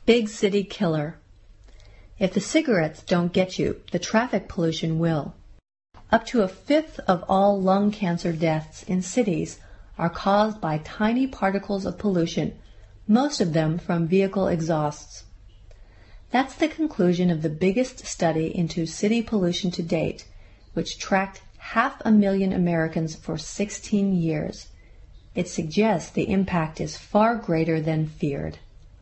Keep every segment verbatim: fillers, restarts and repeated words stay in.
Big city killer. If the cigarettes don't get you, the traffic pollution will. Up to a fifth of all lung cancer deaths in cities are caused by tiny particles of pollution, most of them from vehicle exhausts. That's the conclusion of the biggest study into city pollution to date, which tracked half a million Americans for sixteen years. It suggests the impact is far greater than feared.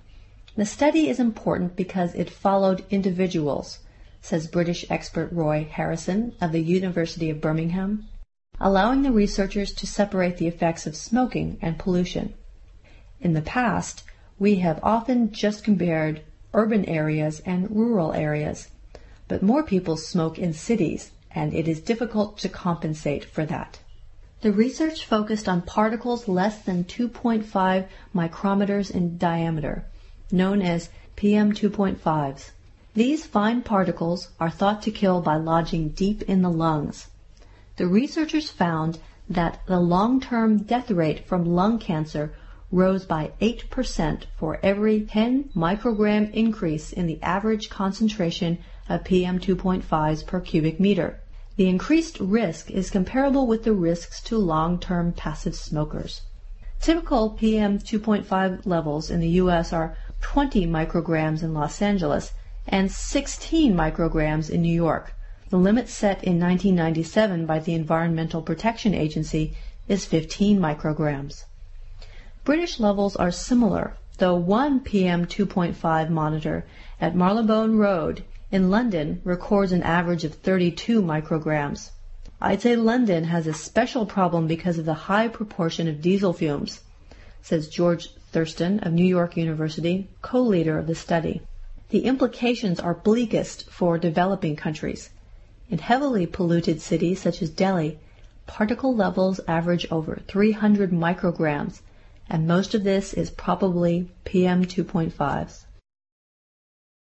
The study is important because it followed individuals, says British expert Roy Harrison of the University of Birmingham, allowing the researchers to separate the effects of smoking and pollution. In the past, we have often just compared urban areas and rural areas, but more people smoke in cities, and it is difficult to compensate for that. The research focused on particles less than two point five micrometers in diameter, known as P M two point fives. These fine particles are thought to kill by lodging deep in the lungs. The researchers found that the long-term death rate from lung cancer rose by eight percent for every ten microgram increase in the average concentration of P M two point fives per cubic meter. The increased risk is comparable with the risks to long-term passive smokers. Typical P M two point five levels in the U S are twenty micrograms in Los Angeles and sixteen micrograms in New York. The limit set in nineteen ninety-seven by the Environmental Protection Agency is fifteen micrograms. British levels are similar, though one P M two point five monitor at Marylebone Road in London records an average of thirty-two micrograms. I'd say London has a special problem because of the high proportion of diesel fumes, says George Thurston of New York University, co-leader of the study. The implications are bleakest for developing countries. In heavily polluted cities such as Delhi, particle levels average over three hundred micrograms, and most of this is probably P M two point fives.